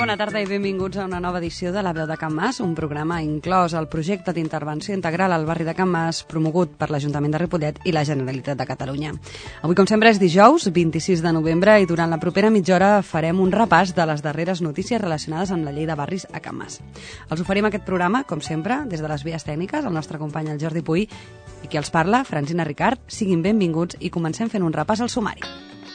bona tarda i benvinguts a una nova edició de La Veu de Can Mas, un programa inclòs al projecte d'intervenció integral al barri de Can Mas, promogut per l'Ajuntament de Ripollet i la Generalitat de Catalunya. Avui, com sempre, és dijous, 26 de novembre, i durant la propera mitja hora farem un repàs de les darreres notícies relacionades amb la llei de barris a Can Mas. Els oferim aquest programa, com sempre, des de les vies tècniques, el nostre company el Jordi Puy, i qui els parla, Francina Ricard. Siguin benvinguts i comencem fent un repàs al sumari.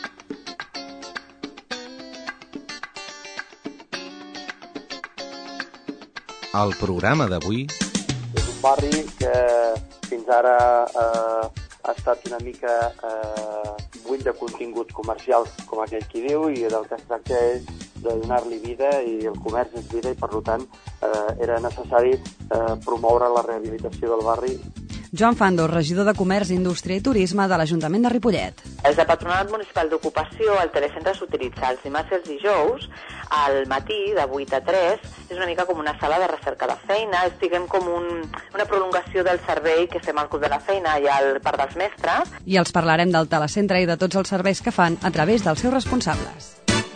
El programa d'avui... És un barri que fins ara ha estat una mica buit de contingut comercial, com aquell qui diu, i del que es tracta és de donar-li vida, i el comerç és vida, i per tant era necessari promoure la rehabilitació del barri. Joan Fandos, regidor de Comerç, Indústria i Turisme de l'Ajuntament de Ripollet. Des del Patronat Municipal d'Ocupació, el telecentre s'utilitza els dimarts i els dijous, al matí, de 8 a 3, és una mica com una sala de recerca de feina, és, diguem, com una prolongació del servei que fem al Club de la Feina i al Parc dels Mestres. I els parlarem del telecentre i de tots els serveis que fan a través dels seus responsables.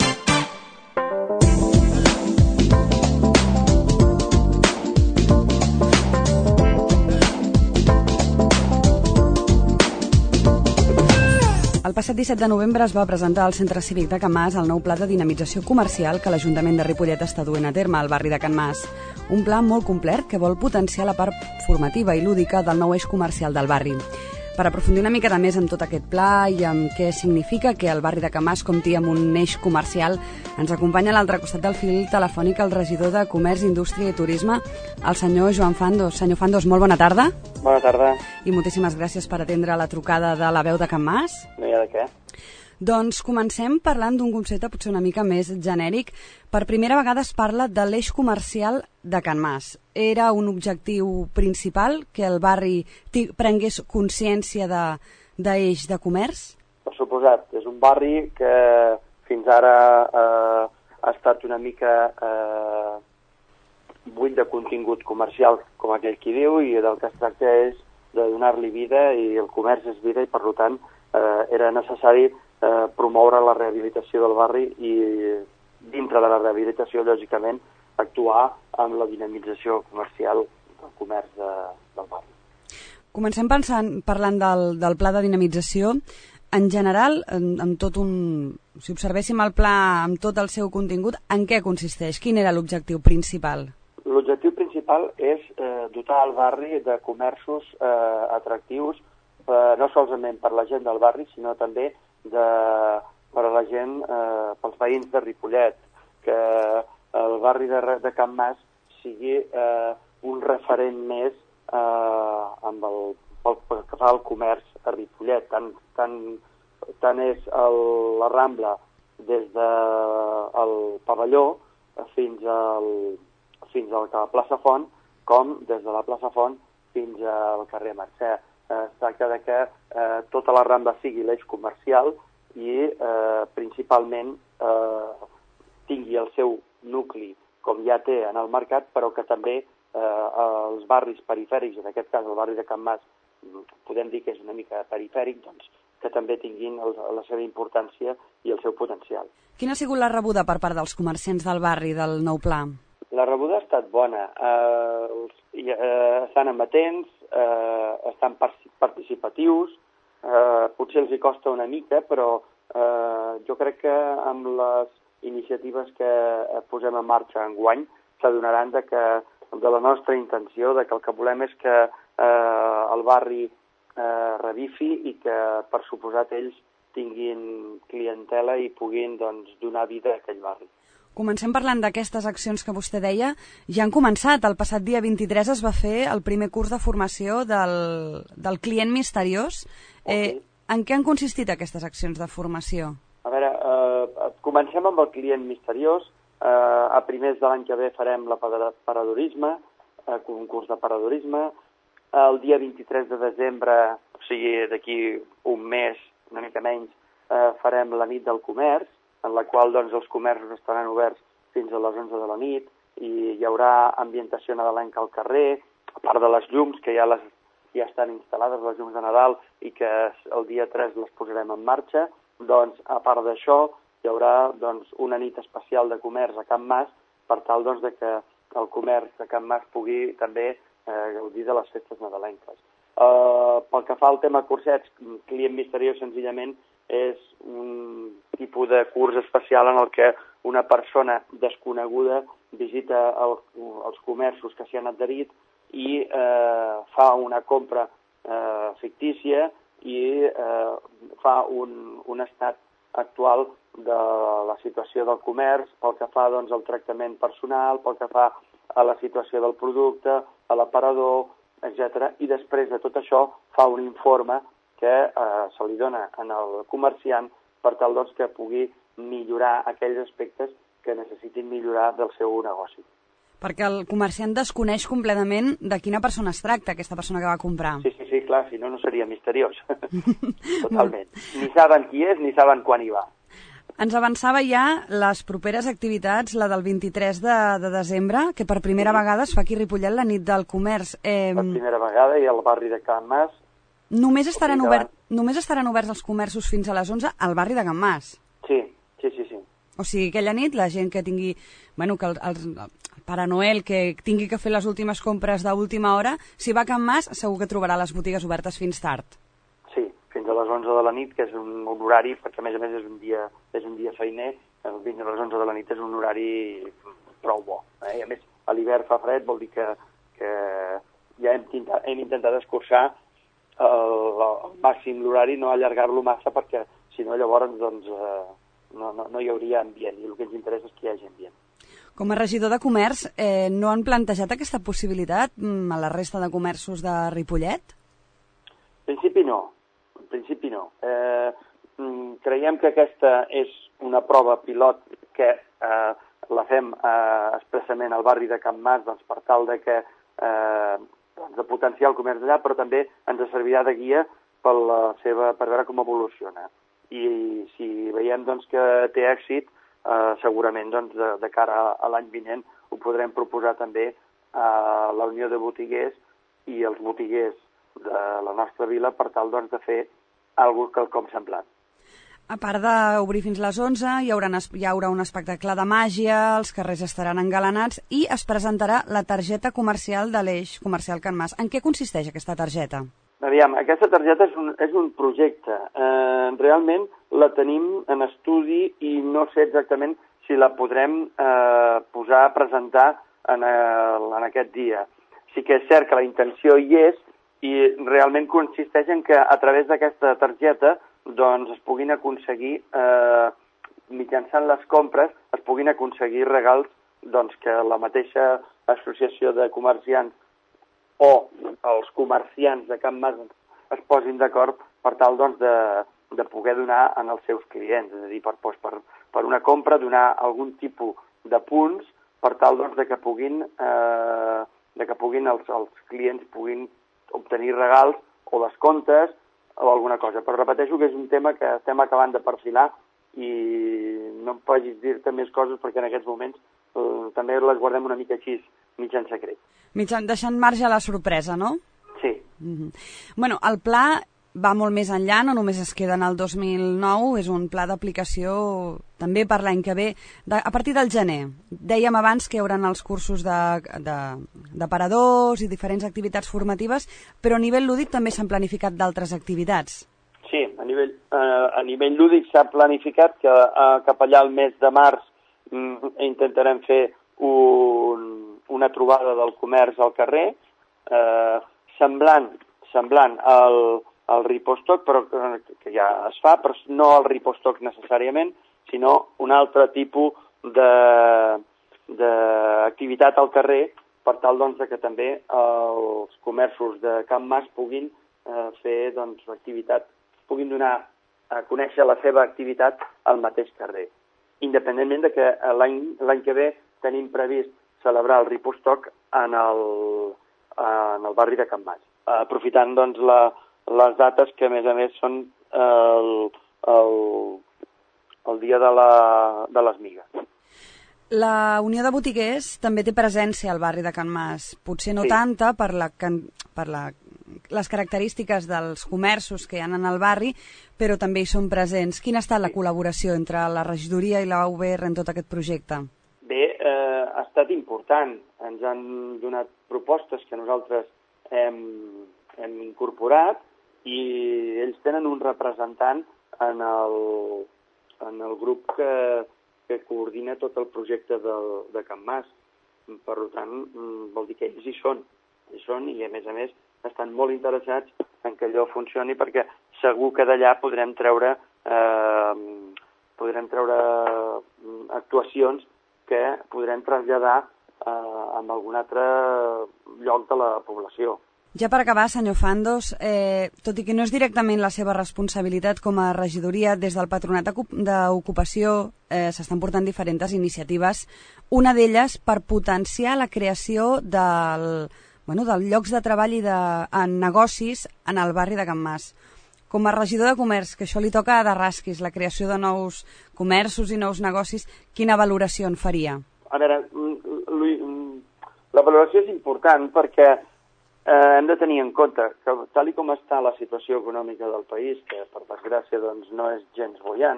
El passat 17 de novembre es va presentar al Centre Cívic de Can Mas el nou pla de dinamització comercial que l'Ajuntament de Ripollet està duent a terme al barri de Can Mas. Un pla molt complet que vol potenciar la part formativa i lúdica del nou eix comercial del barri. Per aprofundir una mica més en tot aquest pla i en què significa que el barri de Can Mas compti amb un eix comercial, ens acompanya a l'altre costat del fil telefònic el regidor de Comerç, Indústria i Turisme, el senyor Joan Fandos. Senyor Fandos, molt bona tarda. Bona tarda. I moltíssimes gràcies per atendre la trucada de La Veu de Can Mas. No hi ha de què. Doncs comencem parlant d'un concepte potser una mica més genèric. Per primera vegada es parla de l'eix comercial de Can Mas. Era un objectiu principal que el barri prengués consciència d'eix de comerç? Per suposat, és un barri que fins ara ha estat una mica buit de contingut comercial, com aquell qui diu, i del que es tracta és de donar-li vida, i el comerç és vida, i per tant era necessari promoure la rehabilitació del barri i, dintre de la rehabilitació, lògicament, actuar amb la dinamització comercial del comerç del barri. Comencem parlant del pla de dinamització. En general, si observéssim el pla amb tot el seu contingut, en què consisteix? Quin era l'objectiu principal? L'objectiu principal és dotar el barri de comerços atractius, no solament per la gent del barri, sinó també per a la gent, pels veïns de Ripollet, que el barri de Can Mas sigui un referent més pel que fa al comerç a Ripollet. Tant és la Rambla des del pavelló fins a la plaça Font, com des de la plaça Font fins al carrer Mercè. Es tracta que tota la Rambla sigui l'eix comercial i principalment tingui el seu nucli, com ja té en el mercat, però que també els barris perifèrics, en aquest cas el barri de Can Mas, podem dir que és una mica perifèric, doncs, que també tinguin la seva importància i el seu potencial. Quina ha sigut la rebuda per part dels comerciants del barri del nou pla? La rebuda ha estat bona. Estan amatents, estan participatius, potser els hi costa una mica, però jo crec que amb les iniciatives que posem en marxa enguany s'adonaran de la nostra intenció, que el que volem és que el barri revifi i que, per suposat, ells tinguin clientela i puguin donar vida a aquell barri. Comencem parlant d'aquestes accions que vostè deia. Ja han començat. El passat dia 23 es va fer el primer curs de formació del client misteriós. En què han consistit aquestes accions de formació? A veure, comencem amb el client misteriós. A primers de l'any que ve farem paradorisme, un curs de paradorisme. El dia 23 de desembre, o sigui, d'aquí un mes, una mica menys, farem la nit del comerç, en la qual els comerços estaran oberts fins a les 11 de la nit, i hi haurà ambientació nadalenca al carrer, a part de les llums, que ja estan instal·lades, les llums de Nadal, i que el dia 3 les posarem en marxa. A part d'això, hi haurà una nit especial de comerç a Can Mas, per tal doncs, de que el comerç de Can Mas pugui també gaudir de les festes nadalenques. Pel que fa al tema cursets, Client Misteriós senzillament és un tipus de curs especial en el que una persona desconeguda visita els comerços que s'hi han adherit i fa una compra fictícia i fa un estat actual de la situació del comerç, pel que fa doncs, al tractament personal, pel que fa a la situació del producte, a l'aparador, etc. I després de tot això fa un informe que se li dona al comerciant per tal doncs, que pugui millorar aquells aspectes que necessitin millorar del seu negoci. Perquè el comerciant desconeix completament de quina persona es tracta, aquesta persona que va comprar. Sí, clar, si no, no seria misteriós. Totalment. Ni saben qui és, ni saben quan hi va. Ens avançava ja les properes activitats, la del 23 de desembre, que per primera vegada es fa aquí a Ripollet la nit del comerç. Per primera vegada, i al barri de Can Mas. Només estaran oberts els comerços fins a les 11 al barri de Can Mas? Sí. O sigui, aquella nit la gent que tingui, que el Pare Noel, que tingui que fer les últimes compres d'última hora, si va a Can Mas segur que trobarà les botigues obertes fins tard. Sí, fins a les 11 de la nit, que és un horari, perquè a més és un dia feiner, fins a les 11 de la nit és un horari prou bo. I a més, a l'hivern fa fred, vol dir que ja hem intentat escurçar al màxim l'horari, no allargar-lo massa, perquè si no llavors doncs, no hi hauria ambient, i el que ens interessa és que hi hagi ambient. Com a regidor de comerç, no han plantejat aquesta possibilitat a la resta de comerços de Ripollet? En principi no. Creiem que aquesta és una prova pilot que la fem expressament al barri de Can Mas, doncs, per tal de que de potenciar el comerç allà, però també ens servirà de guia per veure com evoluciona. I si veiem doncs, que té èxit, segurament doncs, de cara a l'any vinent ho podrem proposar també a la Unió de Botiguers i els botiguers de la nostra vila per tal doncs, de fer alguna cosa com semblant. A part d'obrir fins les 11, hi haurà un espectacle de màgia, els carrers estaran engalanats i es presentarà la targeta comercial de l'Eix Comercial Can Mas. En què consisteix aquesta targeta? Aviam, aquesta targeta és un projecte. Realment la tenim en estudi i no sé exactament si la podrem posar a presentar en aquest dia. Sí que és cert que la intenció hi és i realment consisteix en que a través d'aquesta targeta doncs, es puguin aconseguir, mitjançant les compres, es puguin aconseguir regals doncs, que la mateixa associació de comerciants o els comerciants de Can Mas es posin d'acord per tal doncs, de poder donar als seus clients, és a dir, per una compra donar algun tipus de punts per tal doncs, de que puguin els clients puguin obtenir regals o descomptes o alguna cosa. Però repeteixo que és un tema que estem acabant de perfilar i no em vagis dir-te més coses perquè en aquests moments també les guardem una mica així, mig en secret. Deixant marge a la sorpresa, no? Sí. Bueno, el pla va molt més enllà, no només es queda en el 2009, és un pla d'aplicació també per l'any que ve, a partir del gener. Dèiem abans que hi haurà els cursos d'aparadors i diferents activitats formatives, però a nivell lúdic també s'han planificat d'altres activitats. Sí, a nivell lúdic s'ha planificat que cap allà al mes de març intentarem fer una trobada del comerç al carrer, semblant al Ripostoc, però que ja es fa, però no el Ripostoc necessàriament, sinó un altre tipus d'activitat al carrer per tal doncs, que també els comerços de Can Mas puguin fer doncs, activitat, puguin donar a conèixer la seva activitat al mateix carrer. Independentment de que l'any que ve tenim previst celebrar el Ripostoc en el barri de Can Mas, aprofitant doncs, les dates que a més són el dia de les migues. La Unió de Botiguers també té presència al barri de Can Mas, potser no tanta per les característiques dels comerços que hi ha en el barri, però també hi són presents. Quina ha estat la col·laboració entre la regidoria i la UBR en tot aquest projecte? Bé, ha estat important. Ens han donat propostes que nosaltres hem incorporat i ells tenen un representant en el grup que coordina tot el projecte de Can Mas. Per tant, vol dir que ells hi són i a més estan molt interessats en que allò funcioni perquè segur que d'allà podrem treure actuacions que podrem traslladar en algun altre lloc de la població. Ja per acabar, senyor Fandos, tot i que no és directament la seva responsabilitat com a regidoria, des del Patronat d'Ocupació s'estan portant diferents iniciatives, una d'elles per potenciar la creació dels llocs de treball i en negocis en el barri de Can Mas. Com a regidor de comerç, que això li toca de rasquis, la creació de nous comerços i nous negocis, quina valoració en faria? A veure, la valoració és important perquè hem de tenir en compte que tal com està la situació econòmica del país, que per desgràcia no és gens buoyant,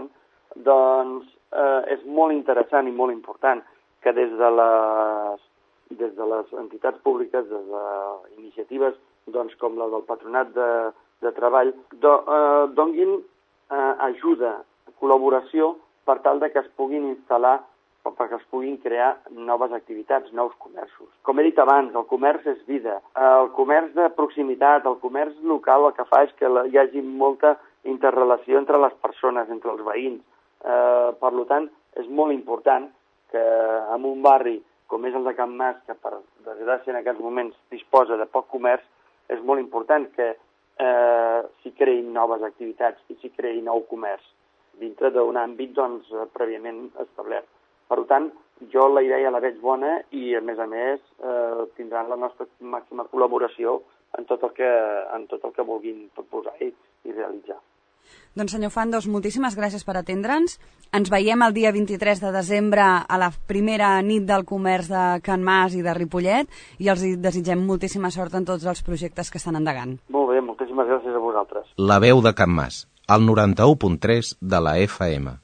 és molt interessant i molt important que des de les entitats públiques, des d'iniciatives com la del Patronat de Treball, donguin ajuda, col·laboració per tal que es puguin instal·lar o perquè es puguin crear noves activitats, nous comerços. Com he dit abans, el comerç és vida. El comerç de proximitat, el comerç local, el que fa és que hi hagi molta interrelació entre les persones, entre els veïns. Per tant, és molt important que en un barri com és el de Can Mas, que per desgràcia en aquests moments disposa de poc comerç, és molt important que s'hi creïn noves activitats i s'hi creï nou comerç dintre d'un àmbit prèviament establert. Per tant, jo la idea la veig bona i, a més, tindran la nostra màxima col·laboració en tot el que vulguin proposar i realitzar. Doncs, senyor Fandos, moltíssimes gràcies per atendre'ns. Ens veiem el dia 23 de desembre a la primera nit del comerç de Can Mas i de Ripollet i els desitgem moltíssima sort en tots els projectes que estan endegant. Molt bé, moltíssimes gràcies a vosaltres. La veu de Can Mas, al 91.3 de la FM.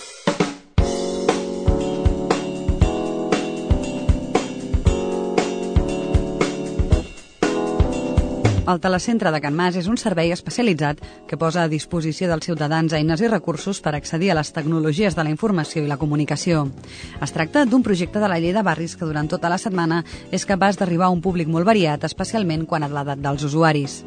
El telecentre de Can Mas és un servei especialitzat que posa a disposició dels ciutadans eines i recursos per accedir a les tecnologies de la informació i la comunicació. Es tracta d'un projecte de la Llei de Barris que durant tota la setmana és capaç d'arribar a un públic molt variat, especialment quan a l'edat dels usuaris.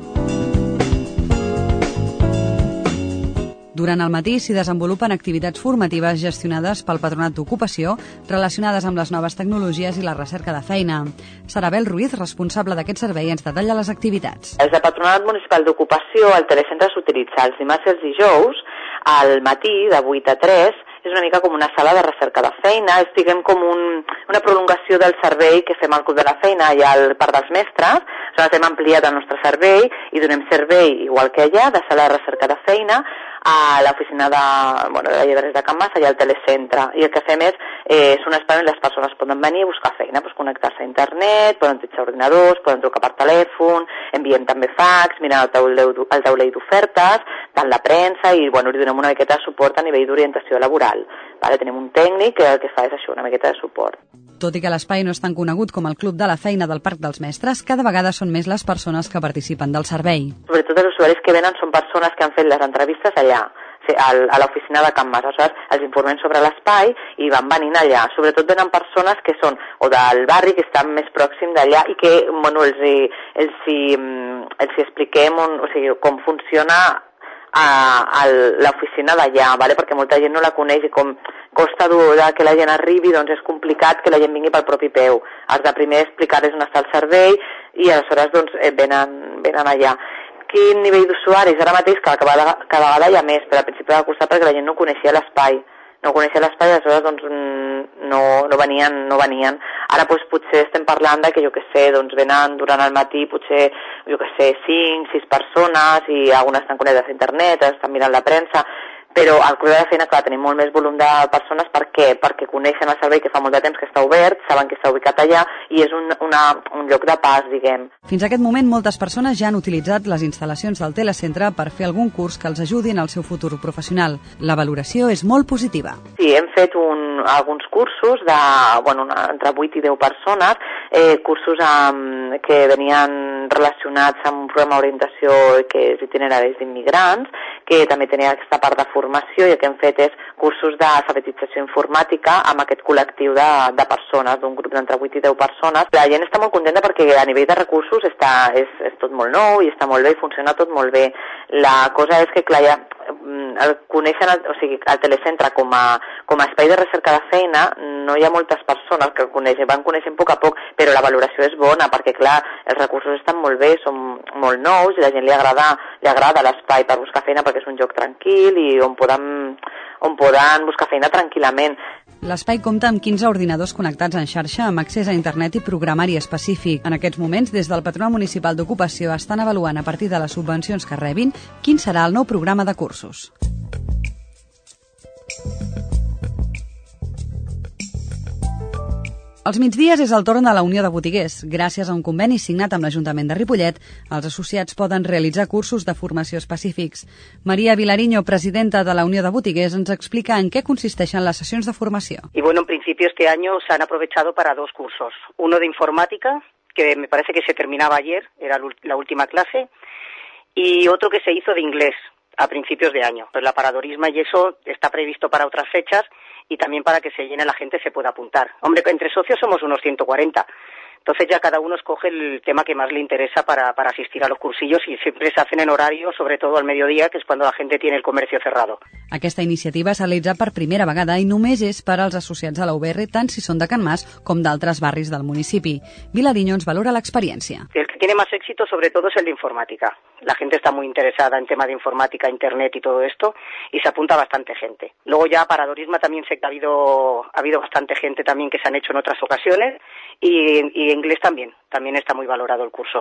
Durant el matí s'hi desenvolupen activitats formatives gestionades pel Patronat d'Ocupació relacionades amb les noves tecnologies i la recerca de feina. Sarabel Ruiz, responsable d'aquest servei, ens detalla les activitats. Des del Patronat Municipal d'Ocupació, el telecentre s'utilitza els dimarts i els dijous al matí de 8 a 3. És una mica com una sala de recerca de feina, és com una prolongació del servei que fem al Club de la Feina i al Parc dels Mestres. Hem ampliat el nostre servei i donem servei, igual que allà, de sala de recerca de feina a l'oficina de la Llebreres de Can Mas, allà al telecentre. I el que fem és un espai on les persones poden venir a buscar feina, connectar-se a internet, poden utilitzar ordinadors, poden trucar per telèfon, enviem també fax, miren el taulell d'ofertes, tant la premsa i li donem una miqueta de suport a nivell d'orientació laboral. Tenim un tècnic que el que fa és això, una miqueta de suport. Tot i que l'espai no és tan conegut com el Club de la Feina del Parc dels Mestres, cada vegada són més les persones que participen del servei. Sobretot els usuaris que venen són persones que han fet les entrevistes allà, a l'oficina de Can Mas. Els informem sobre l'espai i van venint allà. Sobretot venen persones que són o del barri, que estan més pròxim d'allà i que els expliquem com funciona a l'oficina d'allà, perquè molta gent no la coneix i com costa que la gent arribi, és complicat que la gent vingui pel propi peu. Has de primer explicar-les on està el servei i aleshores venen allà. Quin nivell d'usuaris? Ara mateix cada vegada hi ha més, però al principi va costar perquè la gent no coneixia l'espai. Aleshores no venien. Ara potser estem parlant de que, venen durant el matí potser, 5, 6 persones i algunes estan connectades a internet, estan mirant la premsa. però al Club de la Feina, clar, tenim molt més volum de persones perquè coneixen el servei que fa molt de temps que està obert, saben que està ubicat allà i és un lloc de pas, diguem. Fins a aquest moment, moltes persones ja han utilitzat les instal·lacions del telecentre per fer algun curs que els ajudi en el seu futur professional. La valoració és molt positiva. Sí, hem fet alguns cursos entre 8 i 10 persones, cursos que venien relacionats amb un programa d'orientació que és itineraris d'immigrants, que també tenia aquesta part de formació, i el que hem fet és cursos d'alfabetització informàtica amb aquest col·lectiu de persones, d'un grup d'entre 8 i 10 persones. La gent està molt contenta perquè a nivell de recursos és tot molt nou i està molt bé i funciona tot molt bé. La cosa és que, clar, ja coneixen el telecentre com a espai de recerca de feina, no hi ha moltes persones que van coneixent a poc, però la valoració és bona perquè, clar, els recursos estan molt bé, són molt nous i la gent li agrada l'espai per buscar feina perquè és un lloc tranquil i on poden buscar feina tranquil·lament. L'espai compta amb 15 ordinadors connectats en xarxa amb accés a internet i programari específic. En aquests moments, des del Patronat Municipal d'Ocupació estan avaluant a partir de les subvencions que rebin quin serà el nou programa de cursos. Als migdies és el torn de la Unió de Botiguers. Gràcies a un conveni signat amb l'Ajuntament de Ripollet, els associats poden realitzar cursos de formació específics. María Vilariño, presidenta de la Unió de Botiguers, ens explica en què consisteixen les sessions de formació. Y bueno, en principio este año se han aprovechado para 2 cursos. Uno de informática, que me parece que se terminaba ayer, era la última clase, y otro que se hizo de inglés a principios de año. Pues la paradorisma y eso está previsto para otras fechas y también para que se llene la gente se pueda apuntar. Hombre, entre socios somos unos 140. Entonces ya cada uno escoge el tema que más le interesa para asistir a los cursillos i sempre s'hacen en horario, sobre todo al mediodía, que és quan la gent tiene el comercio cerrado. Aquesta iniciativa s'ha realitzat per primera vegada i només és per als associats a la UBR, tant si són de Can Mas com d'altres barris del municipi. Vilariño ens valora l'experiència. El que tiene más éxito sobre todo es el de informática. La gente está muy interesada en tema de informática, internet y todo esto, y se apunta bastante gente. Luego ya paradorisma también sé que ha habido bastante gente también que se han hecho en otras ocasiones, y inglés también está muy valorado el curso.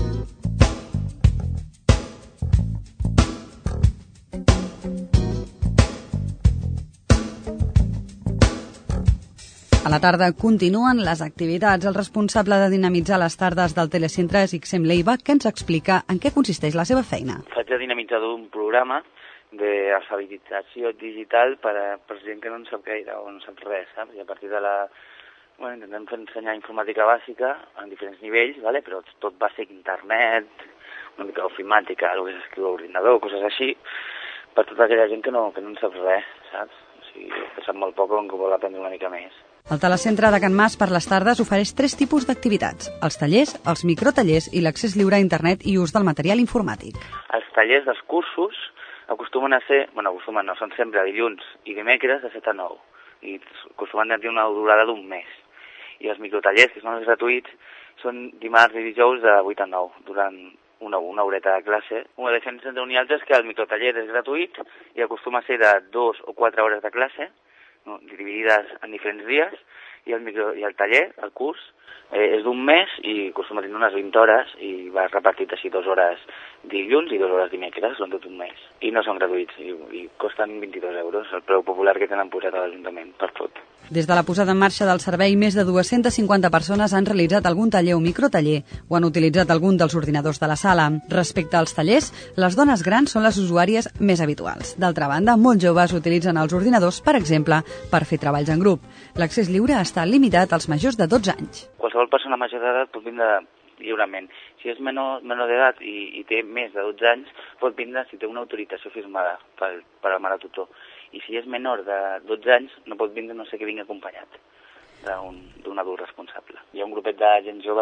A la tarda continuen les activitats. El responsable de dinamitzar les tardes del telecentre és Ixem Leiva, que ens explica en què consisteix la seva feina. Faig de dinamitzador d'un programa d'alfabetització digital per gent que no en sap gaire o no sap res, saps? I a partir de intentem ensenyar informàtica bàsica en diferents nivells, ¿vale? Però tot bàsic, internet, una mica d'ofimàtica, el que s'escriu a l'ordinador, coses així, per tota aquella gent que no en sap res, saps? O sigui, que sap molt poc o que vol aprendre una mica més. El telecentre de Can Mas per les tardes ofereix 3 tipus d'activitats: els tallers, els microtallers i l'accés lliure a internet i ús del material informàtic. Els tallers dels cursos acostumen a ser, no, són sempre dilluns i dimecres de 7 a 9 i acostumen a tenir una durada d'un mes. I els microtallers, que són els gratuïts, són dimarts i dijous de 8 a 9 durant una horeta de classe. Una diferència entre un i altre és que el microtaller és gratuït i acostuma a ser de 2 o 4 hores de classe, no, dividides en diferents dies, i el taller, el curs, és d'un mes i acostuma a tenir unes 20 hores i va repartit així 2 hores dilluns i 2 hores dimecres, són tot un mes. I no són gratuïts i costen 22 euros, el preu popular que tenen posat a l'Ajuntament per tot. Des de la posada en marxa del servei, més de 250 persones han realitzat algun taller o microtaller o han utilitzat algun dels ordinadors de la sala. Respecte als tallers, les dones grans són les usuàries més habituals. D'altra banda, molts joves utilitzen els ordinadors, per exemple, per fer treballs en grup. L'accés lliure està limitat als majors de 12 anys. Qualsevol persona major d'edat pot vindre lliurement. Si és menor d'edat i té més de 12 anys, pot vindre si té una autorització firmada per el mare tutor. I si és menor de 12 anys, no pot vindre, no sé, que vingui acompanyat d'un adult responsable. Hi ha un grupet de gent jove,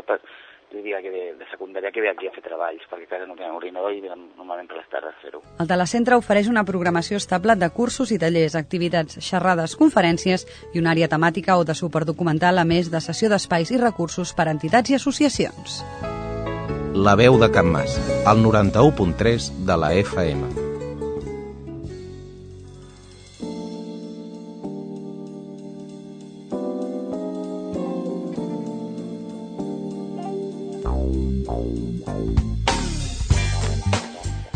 de secundària, que ve aquí a fer treballs, perquè a casa no tenen ordinador i venen normalment per les tardes a fer-ho. El telecentre ofereix una programació estable de cursos i tallers, activitats, xerrades, conferències i una àrea temàtica o de suport documental, a més de sessió d'espais i recursos per a entitats i associacions. La veu de Can Mas, al 91.3 de la FM.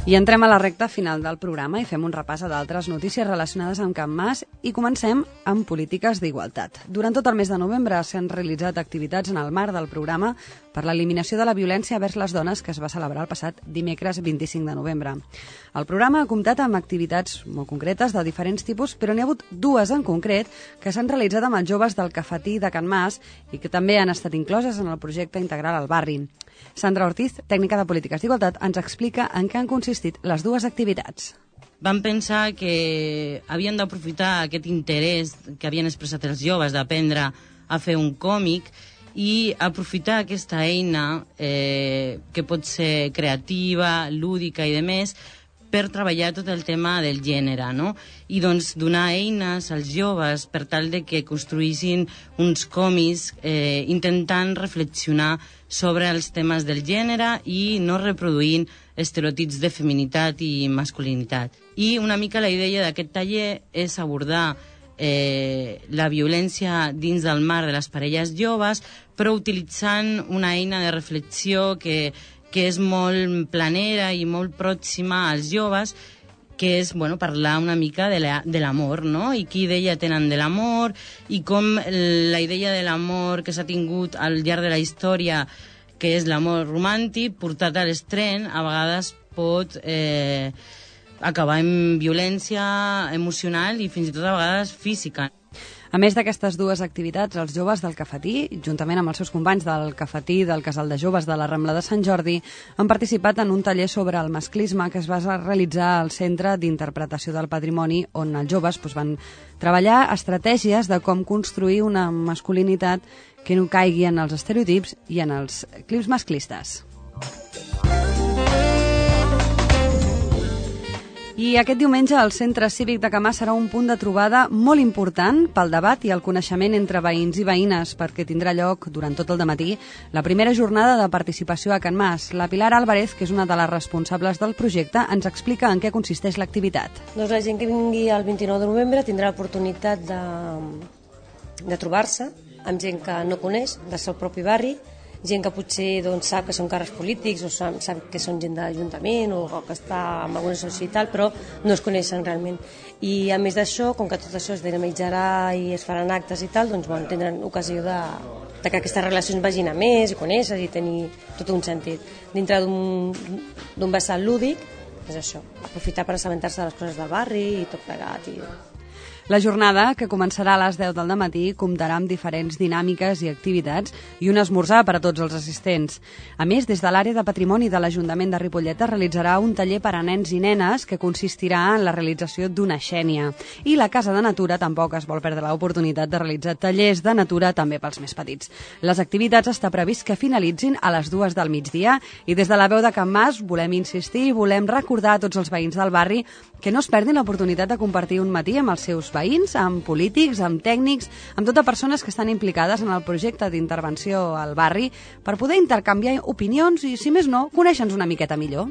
I entrem a la recta final del programa i fem un repàs a d'altres notícies relacionades amb Can Mas i comencem amb polítiques d'igualtat. Durant tot el mes de novembre s'han realitzat activitats en el marc del programa per l'eliminació de la violència vers les dones que es va celebrar el passat dimecres 25 de novembre. El programa ha comptat amb activitats molt concretes de diferents tipus, però n'hi ha hagut dues en concret que s'han realitzat amb els joves del Cafetí de Can Mas i que també han estat incloses en el projecte integral al barri. Sandra Ortiz, tècnica de polítiques d'igualtat, ens explica en què han consistit les dues activitats. Vam pensar que havien d'aprofitar aquest interès que havien expressat els joves d'aprendre a fer un còmic i aprofitar aquesta eina que pot ser creativa, lúdica i demés per treballar tot el tema del gènere, no? I doncs donar eines als joves per tal de que construïssin uns còmics intentant reflexionar sobre els temes del gènere i no reproduint estereotips de feminitat i masculinitat. I una mica la idea d'aquest taller és abordar la violència dins del marc de les parelles joves, però utilitzant una eina de reflexió que és molt planera i molt pròxima als joves, que és parlar una mica de l'amor, no? I quina idea tenen de l'amor i com la idea de l'amor que s'ha tingut al llarg de la història, que és l'amor romàntic, portat a l'estreny, a vegades pot acabar en violència emocional i fins i tot a vegades física. A més d'aquestes dues activitats, els joves del Cafetí, juntament amb els seus companys del Cafetí del Casal de Joves de la Rambla de Sant Jordi, han participat en un taller sobre el masclisme que es va realitzar al Centre d'Interpretació del Patrimoni, on els joves van treballar estratègies de com construir una masculinitat que no caigui en els estereotips i en els clips masclistes. I aquest diumenge el Centre Cívic de Can Mas serà un punt de trobada molt important pel debat i el coneixement entre veïns i veïnes, perquè tindrà lloc durant tot el dematí la primera jornada de participació a Can Mas. La Pilar Álvarez, que és una de les responsables del projecte, ens explica en què consisteix l'activitat. Doncs la gent que vingui el 29 de novembre tindrà l'oportunitat de trobar-se amb gent que no coneix, del seu propi barri, gent que potser sap que són càrrecs polítics o sap que són gent de l'Ajuntament o que està en alguna associació i tal, però no es coneixen realment. I a més d'això, com que tot això es dinamitzarà i es faran actes i tal, tindran ocasió de que aquestes relacions vagin a més i conèixer i tenir tot un sentit. Dintre d'un vessant lúdic, és això, aprofitar per assabentar-se de les coses del barri i tot plegat. La jornada, que començarà a les 10 del matí, comptarà amb diferents dinàmiques i activitats i un esmorzar per a tots els assistents. A més, des de l'àrea de patrimoni de l'Ajuntament de Ripollet es realitzarà un taller per a nens i nenes que consistirà en la realització d'una xènia. I la Casa de Natura tampoc es vol perdre l'oportunitat de realitzar tallers de natura també pels més petits. Les activitats està previst que finalitzin a les 2 del migdia i des de la veu de Can Mas volem insistir i volem recordar a tots els veïns del barri que no es perdin l'oportunitat de compartir un matí amb els seus veïns, amb polítics, amb tècnics, amb totes persones que estan implicades en el projecte d'intervenció al barri per poder intercanviar opinions i, si més no, conèixer-nos una miqueta millor.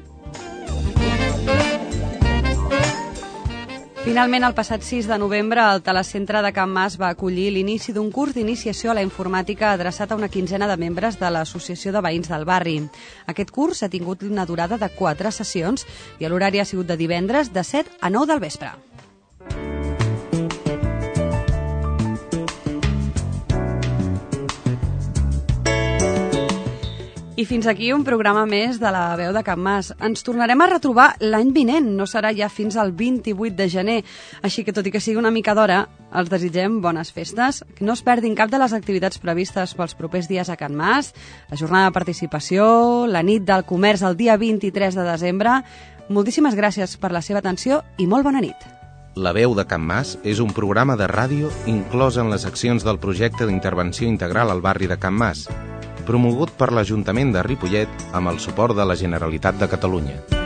Finalment, el passat 6 de novembre, el Telecentre de Can Mas va acollir l'inici d'un curs d'iniciació a la informàtica adreçat a una quinzena de membres de l'Associació de Veïns del Barri. Aquest curs ha tingut una durada de 4 sessions i l'horari ha sigut de divendres de 7 a 9 del vespre. I fins aquí un programa més de la veu de Can Mas. Ens tornarem a retrobar l'any vinent, no serà ja fins al 28 de gener. Així que, tot i que sigui una mica d'hora, els desitgem bones festes, que no es perdin cap de les activitats previstes pels propers dies a Can Mas, la jornada de participació, la nit del comerç el dia 23 de desembre. Moltíssimes gràcies per la seva atenció i molt bona nit. La veu de Can Mas és un programa de ràdio inclòs en les accions del projecte d'intervenció integral al barri de Can Mas, promogut per l'Ajuntament de Ripollet amb el suport de la Generalitat de Catalunya.